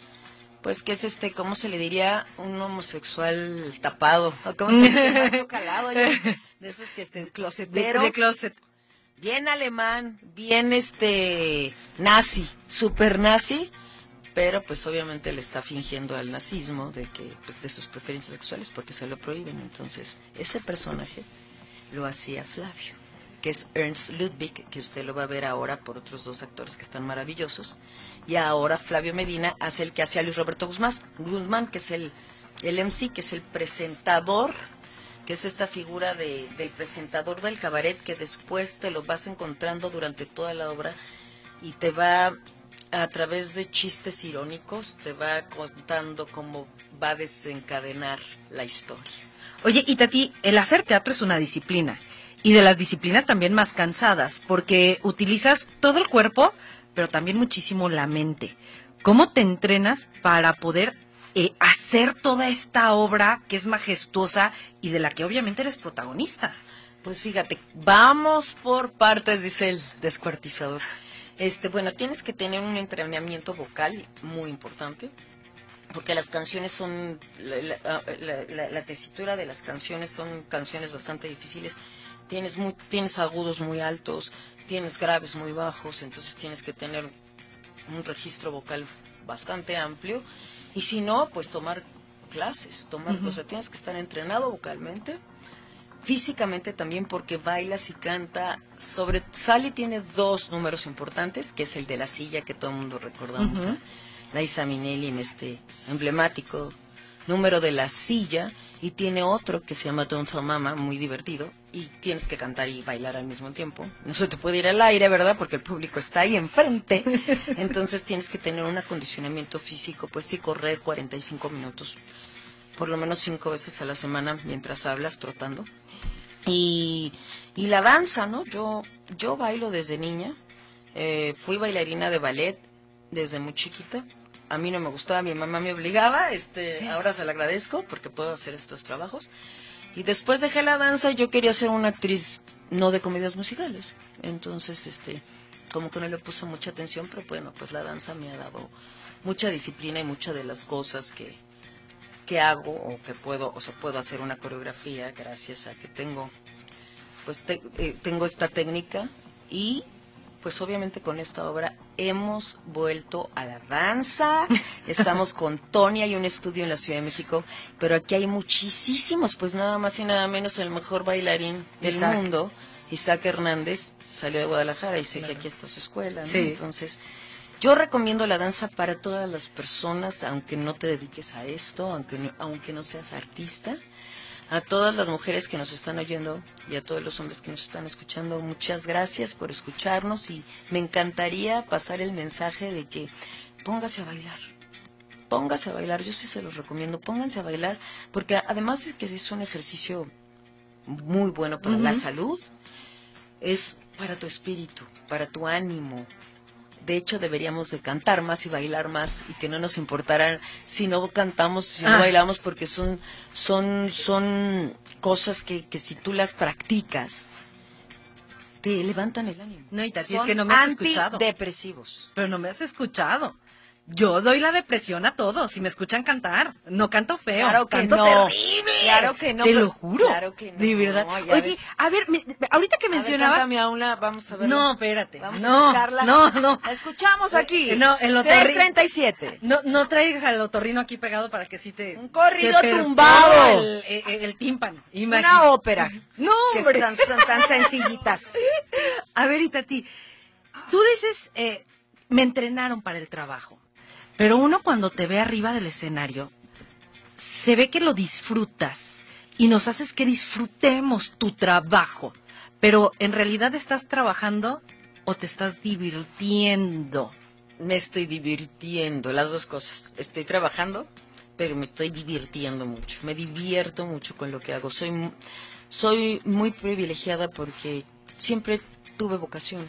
pues que es este, ¿cómo se le diría? Un homosexual tapado, ¿o ¿cómo se dice? Macho calado, yo, de esos que este, de, closetero. de closet. Bien alemán, bien este nazi, super nazi, pero pues obviamente le está fingiendo al nazismo de que pues de sus preferencias sexuales porque se lo prohíben. Entonces, ese personaje lo hacía Flavio, que es Ernst Ludwig, que usted lo va a ver ahora por otros dos actores que están maravillosos. Y ahora Flavio Medina hace el que hace a Luis Roberto Guzmán, Guzmán que es el, el M C, que es el presentador, que es esta figura de, del presentador del cabaret que después te lo vas encontrando durante toda la obra y te va, a través de chistes irónicos, te va contando cómo va a desencadenar la historia. Oye, y Tati, el hacer teatro es una disciplina. Y de las disciplinas también más cansadas, porque utilizas todo el cuerpo, pero también muchísimo la mente. ¿Cómo te entrenas para poder eh, hacer toda esta obra que es majestuosa y de la que obviamente eres protagonista? Pues fíjate, vamos por partes, dice el descuartizador. Este, bueno, tienes que tener un entrenamiento vocal muy importante, porque las canciones son, la, la, la, la, la tesitura de las canciones son canciones bastante difíciles. Tienes, muy, tienes agudos muy altos, tienes graves muy bajos, entonces tienes que tener un registro vocal bastante amplio. Y si no, pues tomar clases, tomar, uh-huh. o sea, tienes que estar entrenado vocalmente, físicamente también, porque bailas y canta. Sobre Sally tiene dos números importantes, que es el de la silla, que todo el mundo recordamos, uh-huh. a Liza Minnelli en este emblemático número de la silla, y tiene otro que se llama Don't Tell Mama, muy divertido, y tienes que cantar y bailar al mismo tiempo. No se te puede ir al aire, ¿verdad? Porque el público está ahí enfrente. Entonces tienes que tener un acondicionamiento físico, pues sí, correr cuarenta y cinco minutos, por lo menos cinco veces a la semana mientras hablas, trotando. Y, y la danza, ¿no? Yo, yo bailo desde niña, Eh, fui bailarina de ballet desde muy chiquita. A mí no me gustaba, mi mamá me obligaba, este, ahora se lo agradezco porque puedo hacer estos trabajos. Y después dejé la danza y yo quería ser una actriz no de comedias musicales. Entonces, este, como que no le puse mucha atención, pero bueno, pues la danza me ha dado mucha disciplina y muchas de las cosas que, que hago o que puedo, o sea, puedo hacer una coreografía gracias a que tengo, pues te, eh, tengo esta técnica y pues obviamente con esta obra hemos vuelto a la danza. Estamos con Tony, hay un estudio en la Ciudad de México, pero aquí hay muchísimos, pues nada más y nada menos el mejor bailarín del Isaac. mundo, Isaac Hernández, salió de Guadalajara y sé claro. que aquí está su escuela, ¿no? Sí. Entonces, yo recomiendo la danza para todas las personas, aunque no te dediques a esto, aunque no, aunque no seas artista. A todas las mujeres que nos están oyendo y a todos los hombres que nos están escuchando, muchas gracias por escucharnos y me encantaría pasar el mensaje de que póngase a bailar, póngase a bailar, yo sí se los recomiendo, pónganse a bailar, porque además de que es un ejercicio muy bueno para uh-huh. la salud, es para tu espíritu, para tu ánimo. De hecho, deberíamos de cantar más y bailar más y que no nos importara si no cantamos, si no ah. bailamos, porque son son son cosas que, que si tú las practicas, te levantan el ánimo. No, y Tati, es que no me has escuchado. Antidepresivos. Pero no me has escuchado. Yo doy la depresión a todos. Si me escuchan cantar, no canto feo. Claro que canto no. terrible. Claro que no. Te lo juro. Claro que no. De verdad. No, Oye, ves. a ver, me, ahorita que mencionabas. A ver, a una, vamos a ver. No, espérate. Vamos no, a escucharla. No, no. La escuchamos aquí. Eh, no, el tres treinta y siete. No, no traigas al otorrino aquí pegado para que sí te. Un corrido te tumbado. El, el, el tímpano. Imagínate. Una ópera. No, que hombre. son, son tan sencillitas. A ver, Itati, tú dices, eh, me entrenaron para el trabajo. Pero uno cuando te ve arriba del escenario, se ve que lo disfrutas y nos haces que disfrutemos tu trabajo. Pero en realidad estás trabajando o te estás divirtiendo. Me estoy divirtiendo, las dos cosas. Estoy trabajando, pero me estoy divirtiendo mucho. Me divierto mucho con lo que hago. Soy, soy muy privilegiada porque siempre tuve vocación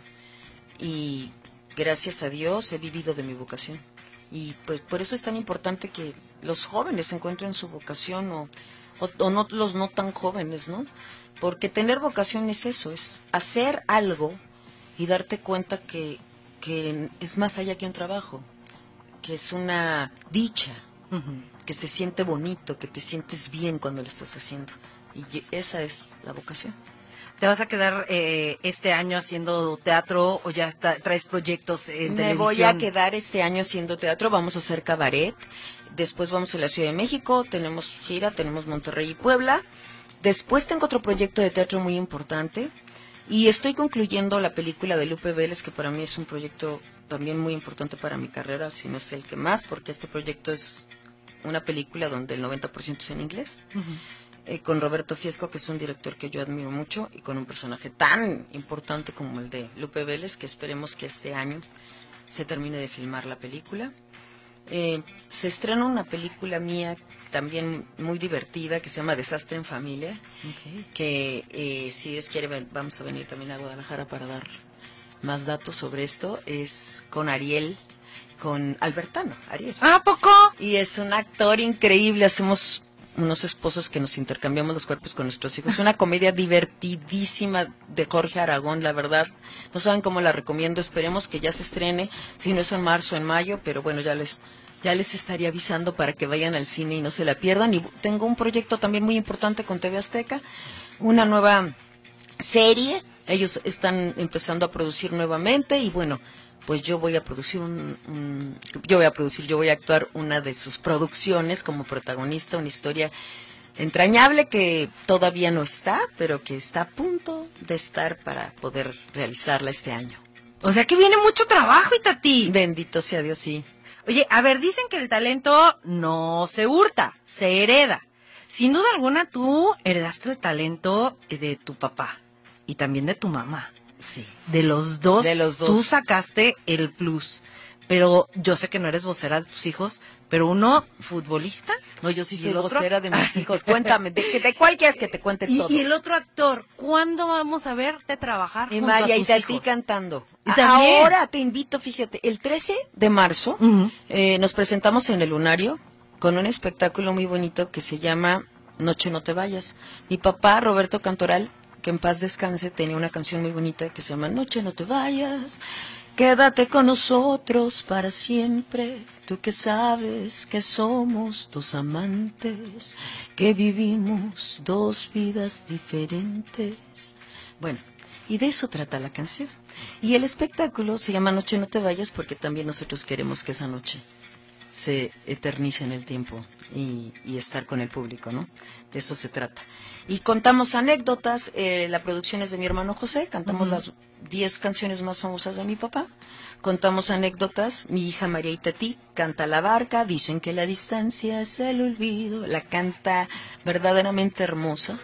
y gracias a Dios he vivido de mi vocación. Y pues por eso es tan importante que los jóvenes encuentren su vocación o, o, o no los no tan jóvenes, ¿no? Porque tener vocación es eso, es hacer algo y darte cuenta que, que es más allá que un trabajo, que es una dicha, uh-huh. que se siente bonito, que te sientes bien cuando lo estás haciendo. Y esa es la vocación. ¿Te vas a quedar eh, este año haciendo teatro o ya está, traes proyectos en Me televisión? Me voy a quedar este año haciendo teatro, vamos a hacer cabaret, después vamos a la Ciudad de México, tenemos gira, tenemos Monterrey y Puebla, después tengo otro proyecto de teatro muy importante y estoy concluyendo la película de Lupe Vélez, que para mí es un proyecto también muy importante para mi carrera, si no es el que más, porque este proyecto es una película donde el noventa por ciento es en inglés. Uh-huh. Eh, con Roberto Fiesco, que es un director que yo admiro mucho, y con un personaje tan importante como el de Lupe Vélez, que esperemos que este año se termine de filmar la película. Eh, se estrena una película mía también muy divertida que se llama Desastre en Familia, okay. que eh, si Dios quiere vamos a venir también a Guadalajara para dar más datos sobre esto. Es con Ariel, con Albertano, Ariel. ¿A poco? Y es un actor increíble, hacemos unos esposos que nos intercambiamos los cuerpos con nuestros hijos. Una comedia divertidísima de Jorge Aragón, la verdad. No saben cómo la recomiendo. Esperemos que ya se estrene, si no es en marzo, en mayo, pero bueno, ya les ya les estaría avisando para que vayan al cine y no se la pierdan. Y tengo un proyecto también muy importante con T V Azteca, una nueva serie. Ellos están empezando a producir nuevamente y bueno, pues yo voy a producir un, un, yo voy a producir, yo voy a actuar una de sus producciones como protagonista, una historia entrañable que todavía no está, pero que está a punto de estar para poder realizarla este año. O sea que viene mucho trabajo, Itati. Bendito sea Dios, sí. Oye, a ver, dicen que el talento no se hurta, se hereda. Sin duda alguna tú heredaste el talento de tu papá y también de tu mamá. Sí. De los dos, de los dos, tú sacaste el plus. Pero yo sé que no eres vocera de tus hijos, Pero uno, futbolista. No, yo sí ¿Y soy el otro? vocera de mis hijos. Cuéntame, ¿de, qué- de cuál quieres que te cuente Y, todo? y el otro actor, ¿cuándo vamos a verte trabajar Y junto a María, y tus de ti hijos? cantando. Y también. Ahora te invito, fíjate, el trece de marzo Ujú. eh, nos presentamos en el Lunario con un espectáculo muy bonito que se llama Noche no te vayas. Mi papá, Roberto Cantoral, que en paz descanse, tenía una canción muy bonita que se llama Noche no te vayas, quédate con nosotros para siempre, tú que sabes que somos dos amantes, que vivimos dos vidas diferentes. Bueno, y de eso trata la canción. Y el espectáculo se llama Noche no te vayas porque también nosotros queremos que esa noche se eternice en el tiempo y, y estar con el público, ¿no? De eso se trata. Y contamos anécdotas, eh, la producción es de mi hermano José, cantamos las diez canciones más famosas de mi papá, contamos anécdotas, mi hija María Itatí canta La Barca, dicen que la distancia es el olvido, la canta verdaderamente hermosa.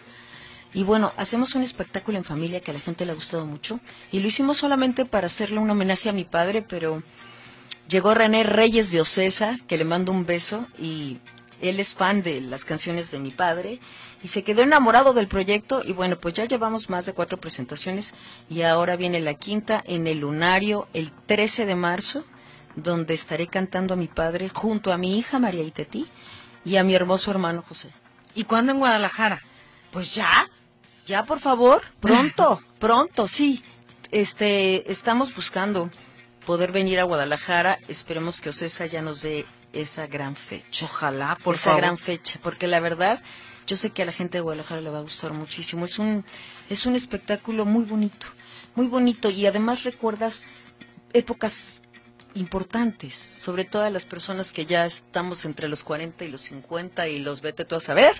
Y bueno, hacemos un espectáculo en familia que a la gente le ha gustado mucho, y lo hicimos solamente para hacerle un homenaje a mi padre, pero llegó René Reyes de Ocesa, que le mando un beso, y él es fan de las canciones de mi padre, y se quedó enamorado del proyecto, y bueno, pues ya llevamos más de cuatro presentaciones, y ahora viene la quinta en el Lunario, el trece de marzo, donde estaré cantando a mi padre junto a mi hija María Itetí y a mi hermoso hermano José. ¿Y cuándo en Guadalajara? Pues ya, ya por favor, pronto, pronto, sí. Este, estamos buscando poder venir a Guadalajara, esperemos que Ocesa ya nos dé esa gran fecha. Ojalá, por esa favor. gran fecha, porque la verdad, yo sé que a la gente de Guadalajara le va a gustar muchísimo. Es un, es un espectáculo muy bonito, muy bonito, y además recuerdas épocas importantes, sobre todo a las personas que ya estamos entre los cuarenta y los cincuenta y los vete tú a saber.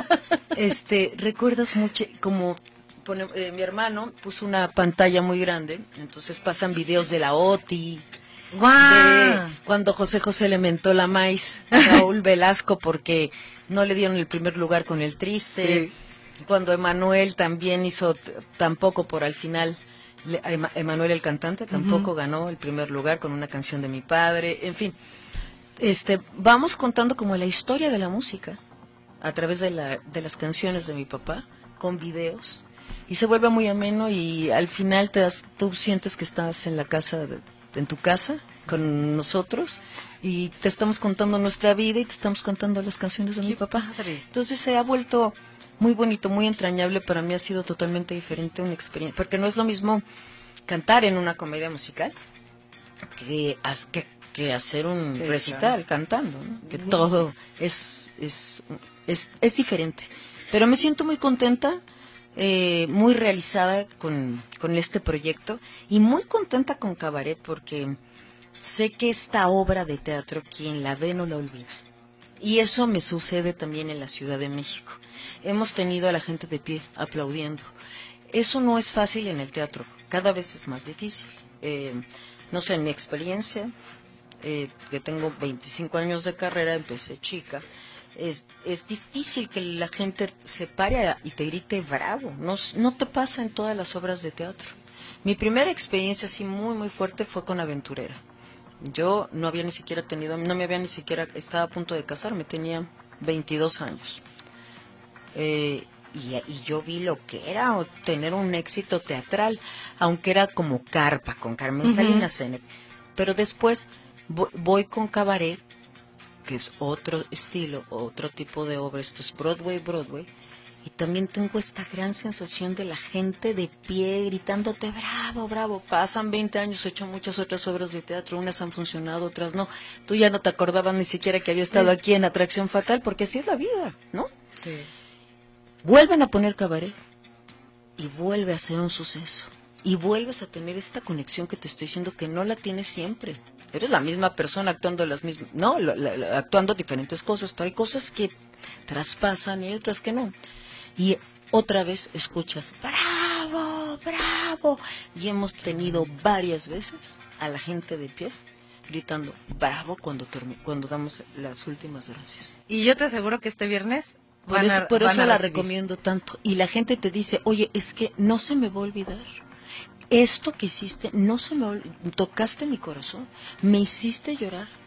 Este, recuerdas mucho, como pone- eh, mi hermano puso una pantalla muy grande, entonces pasan videos de la O T I, de cuando José José le mentó la maíz a Raúl Velasco porque no le dieron el primer lugar con El Triste, cuando Emanuel también hizo t- tampoco por al final, le- a Ema- Emanuel el cantante tampoco ganó el primer lugar con una canción de mi padre, en fin, este, vamos contando como la historia de la música a través de, la, de las canciones de mi papá, con videos, y se vuelve muy ameno, y al final te das, tú sientes que estás en la casa, de- en tu casa, con nosotros, y te estamos contando nuestra vida, y te estamos contando las canciones de mi papá. padre. Entonces se ha vuelto muy bonito, muy entrañable, para mí ha sido totalmente diferente una experiencia, porque no es lo mismo cantar en una comedia musical que, haz- que, que hacer un Sí, recital cantando, ¿no? Que todo es, es, es, es diferente. Pero me siento muy contenta, eh, muy realizada con, con este proyecto, y muy contenta con Cabaret, porque sé que esta obra de teatro, quien la ve no la olvida. Y eso me sucede también en la Ciudad de México. Hemos tenido a la gente de pie aplaudiendo. Eso no es fácil en el teatro, cada vez es más difícil. Eh, no sé, en mi experiencia, eh, que tengo veinticinco años de carrera, empecé chica, es, es difícil que la gente se pare a- y te grite bravo. No, s- no te pasa en todas las obras de teatro. Mi primera experiencia así muy, muy fuerte fue con Aventurera. Yo no había ni siquiera tenido, no me había ni siquiera, estaba a punto de casarme, tenía veintidós años. Eh, y, y yo vi lo que era o tener un éxito teatral, aunque era como Carpa, con Carmen Salinas. en- Pero después vo- voy con Cabaret, que es otro estilo, otro tipo de obra, esto es Broadway, Broadway, y también tengo esta gran sensación de la gente de pie gritándote bravo, bravo. Pasan veinte años, he hecho muchas otras obras de teatro, unas han funcionado, otras no. Tú ya no te acordabas ni siquiera que había estado aquí en Atracción Fatal, porque así es la vida, ¿no? Vuelven a poner Cabaret y vuelve a ser un suceso. Y vuelves a tener esta conexión que te estoy diciendo que no la tienes siempre. Eres la misma persona actuando las mismas, no, la- la- la- actuando diferentes cosas, pero hay cosas que traspasan y otras que no. Y otra vez escuchas, bravo, bravo. Y hemos tenido varias veces a la gente de pie gritando, bravo, cuando, termi- cuando damos las últimas gracias. Y yo te aseguro que este viernes Por van eso, a, por van eso a la recibir. recomiendo tanto. Y la gente te dice, oye, es que no se me va a olvidar. Esto que hiciste, no se me va a olvidar. Tocaste mi corazón, me hiciste llorar.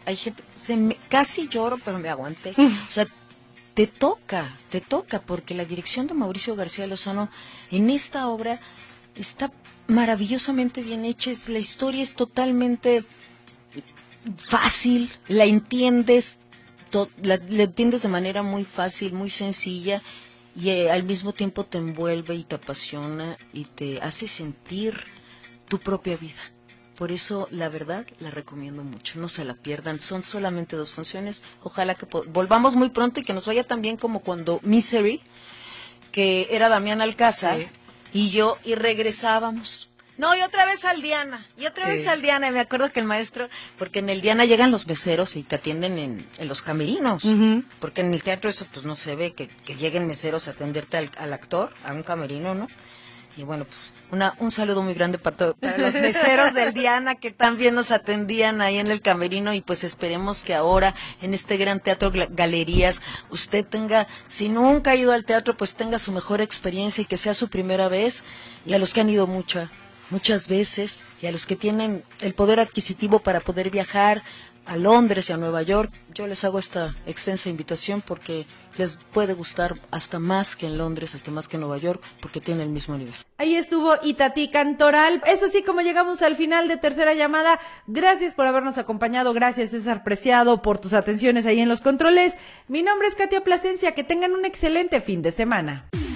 hay gente, se me, casi lloro, pero me aguanté. O sea, te toca, te toca, porque la dirección de Mauricio García Lozano en esta obra está maravillosamente bien hecha. Es, la historia es totalmente fácil, la entiendes, to, la, la entiendes de manera muy fácil, muy sencilla, y eh, al mismo tiempo te envuelve y te apasiona y te hace sentir tu propia vida. Por eso, la verdad, la recomiendo mucho. No se la pierdan. Son solamente dos funciones. Ojalá que volvamos muy pronto y que nos vaya tan bien como cuando Misery, que era Damián Alcázar, sí. y yo, y regresábamos. No, y otra vez al Diana. Y otra sí. vez al Diana. Y me acuerdo que el maestro, porque en el Diana llegan los meseros y te atienden en, en los camerinos. Uh-huh. Porque en el teatro eso pues no se ve, que, que lleguen meseros a atenderte al, al actor, a un camerino, ¿no? Y bueno, pues una, un saludo muy grande para, todo, para los meseros del Diana que también nos atendían ahí en el camerino, y pues esperemos que ahora en este gran teatro Galerías usted tenga, si nunca ha ido al teatro, pues tenga su mejor experiencia y que sea su primera vez, y a los que han ido mucha, muchas veces, y a los que tienen el poder adquisitivo para poder viajar a Londres y a Nueva York, yo les hago esta extensa invitación porque les puede gustar hasta más que en Londres, hasta más que en Nueva York, porque tiene el mismo nivel. Ahí estuvo Itatí Cantoral. Es así como llegamos al final de Tercera Llamada. Gracias por habernos acompañado, gracias César Preciado por tus atenciones ahí en los controles. Mi nombre es Katia Plasencia, que tengan un excelente fin de semana.